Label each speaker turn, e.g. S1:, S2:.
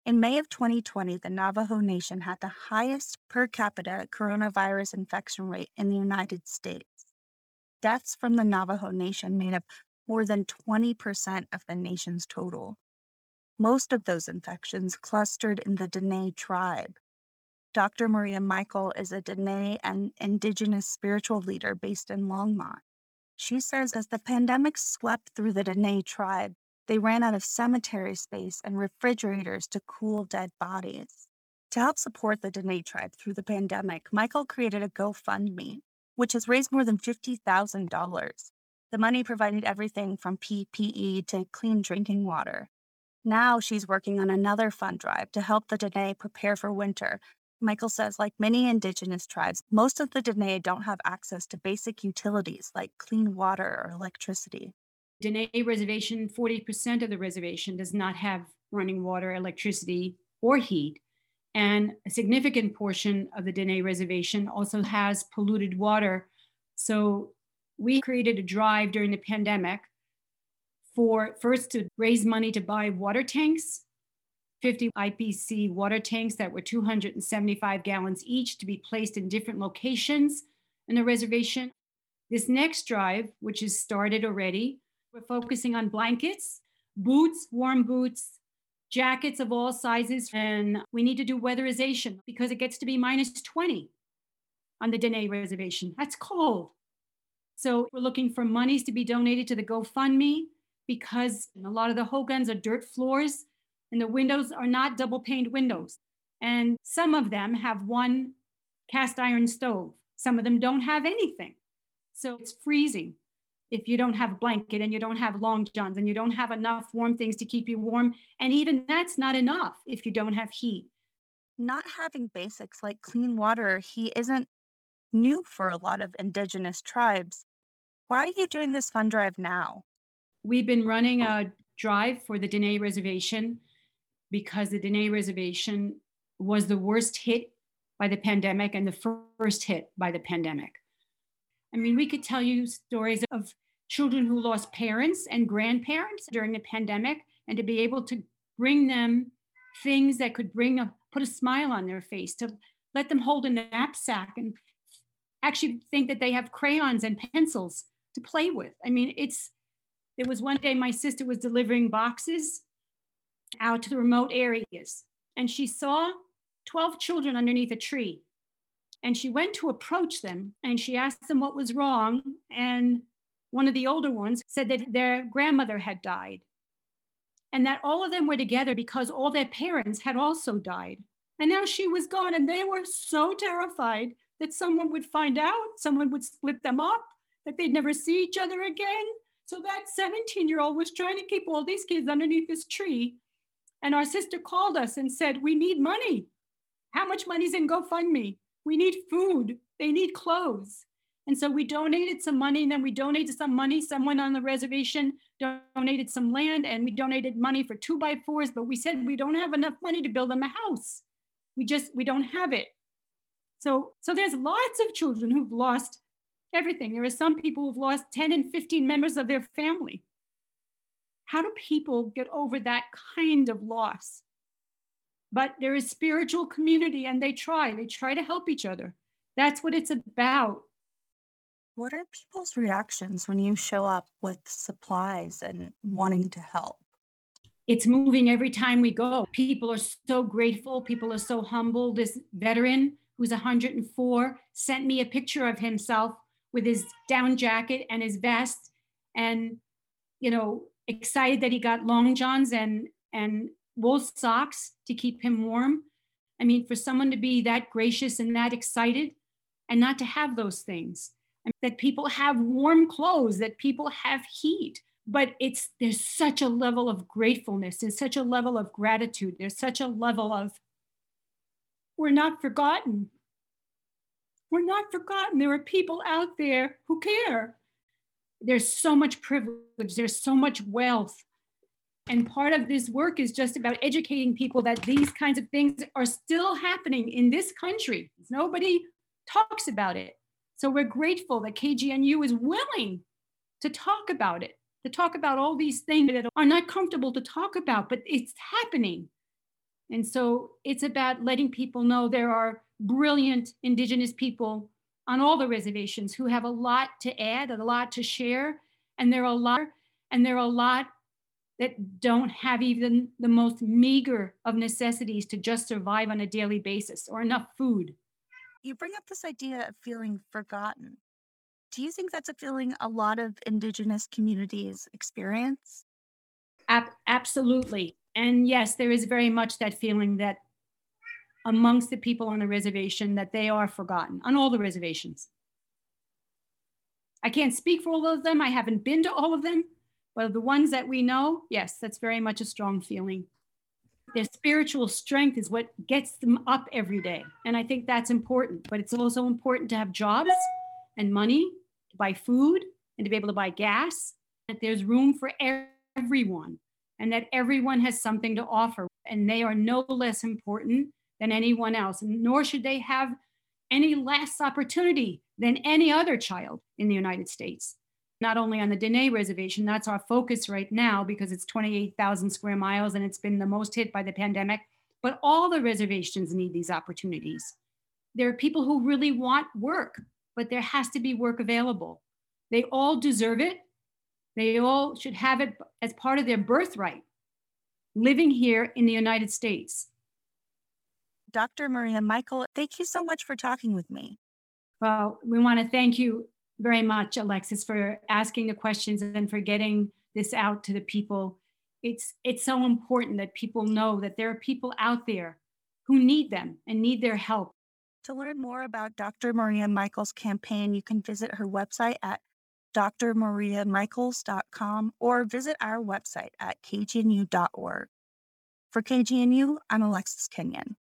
S1: In May of 2020, the Navajo Nation had the highest per capita coronavirus infection rate in the United States. Deaths from the Navajo Nation made up more than 20% of the nation's total. Most of those infections clustered in the Dene tribe. Dr. Maria Michael is a Dene and indigenous spiritual leader based in Longmont. She says as the pandemic swept through the Dene tribe, they ran out of cemetery space and refrigerators to cool dead bodies. To help support the Dene tribe through the pandemic, Michael created a GoFundMe, which has raised more than $50,000. The money provided everything from PPE to clean drinking water. Now she's working on another fund drive to help the Dene prepare for winter. Michael says, like many indigenous tribes, most of the Dene don't have access to basic utilities like clean water or electricity.
S2: Dene Reservation, 40% of the reservation does not have running water, electricity, or heat. And a significant portion of the Dene Reservation also has polluted water. So we created a drive during the pandemic for first to raise money to buy water tanks, 50 IPC water tanks that were 275 gallons each to be placed in different locations in the reservation. This next drive, which is started already, we're focusing on blankets, boots, warm boots, jackets of all sizes, and we need to do weatherization because it gets to be minus 20 on the Dene Reservation. That's cold. So we're looking for monies to be donated to the GoFundMe because a lot of the hogans are dirt floors and the windows are not double paned windows. And some of them have one cast iron stove. Some of them don't have anything. So it's freezing if you don't have a blanket and you don't have long johns and you don't have enough warm things to keep you warm. And even that's not enough if you don't have heat.
S1: Not having basics like clean water or heat isn't new for a lot of indigenous tribes. Why are you doing this fund drive now?
S2: We've been running a drive for the Dene Reservation because the Dene Reservation was the worst hit by the pandemic and the first hit by the pandemic. I mean, we could tell you stories of children who lost parents and grandparents during the pandemic, and to be able to bring them things that could put a smile on their face, to let them hold a knapsack and actually think that they have crayons and pencils to play with. I mean, there was one day my sister was delivering boxes out to the remote areas, and she saw 12 children underneath a tree. And she went to approach them and she asked them what was wrong. And one of the older ones said that their grandmother had died and that all of them were together because all their parents had also died. And now she was gone, and they were so terrified that someone would find out, someone would split them up, that they'd never see each other again. So that 17-year-old was trying to keep all these kids underneath this tree. And our sister called us and said, "We need money. How much money's in GoFundMe? We need food. They need clothes." And so we donated some money, and then we donated some money. Someone on the reservation donated some land, and we donated money for 2x4s, but we said we don't have enough money to build them a house. We don't have it. So there's lots of children who've lost everything. There are some people who've lost 10 and 15 members of their family. How do people get over that kind of loss? But there is spiritual community, and they try to help each other. That's what it's about.
S1: What are people's reactions when you show up with supplies and wanting to help?
S2: It's moving every time we go. People are so grateful. People are so humble. This veteran who's 104 sent me a picture of himself with his down jacket and his vest, and excited that he got long johns and wool socks to keep him warm. I mean, for someone to be that gracious and that excited and not to have those things, that people have warm clothes, that people have heat, but there's such a level of gratefulness, there's such a level of gratitude, there's such a level of, we're not forgotten. We're not forgotten. There are people out there who care. There's so much privilege, there's so much wealth. And part of this work is just about educating people that these kinds of things are still happening in this country. Nobody talks about it. So we're grateful that KGNU is willing to talk about it, to talk about all these things that are not comfortable to talk about, but it's happening. And so it's about letting people know there are brilliant Indigenous people on all the reservations who have a lot to add, a lot to share, and there are a lot that don't have even the most meager of necessities to just survive on a daily basis or enough food.
S1: You bring up this idea of feeling forgotten. Do you think that's a feeling a lot of Indigenous communities experience?
S2: Absolutely. And yes, there is very much that feeling that amongst the people on the reservation that they are forgotten on all the reservations. I can't speak for all of them. I haven't been to all of them, but the ones that we know, yes, that's very much a strong feeling. Their spiritual strength is what gets them up every day. And I think that's important. But it's also important to have jobs and money to buy food and to be able to buy gas, that there's room for everyone and that everyone has something to offer. And they are no less important than anyone else, and nor should they have any less opportunity than any other child in the United States. Not only on the Dene Reservation, that's our focus right now because it's 28,000 square miles and it's been the most hit by the pandemic, but all the reservations need these opportunities. There are people who really want work, but there has to be work available. They all deserve it. They all should have it as part of their birthright, living here in the United States.
S1: Dr. Maria Michael, thank you so much for talking with me.
S2: Well, we want to thank you very much, Alexis, for asking the questions and for getting this out to the people. It's so important that people know that there are people out there who need them and need their help.
S1: To learn more about Dr. Maria Michaels' campaign, you can visit her website at drmariamichaels.com or visit our website at kgnu.org. For KGNU, I'm Alexis Kenyon.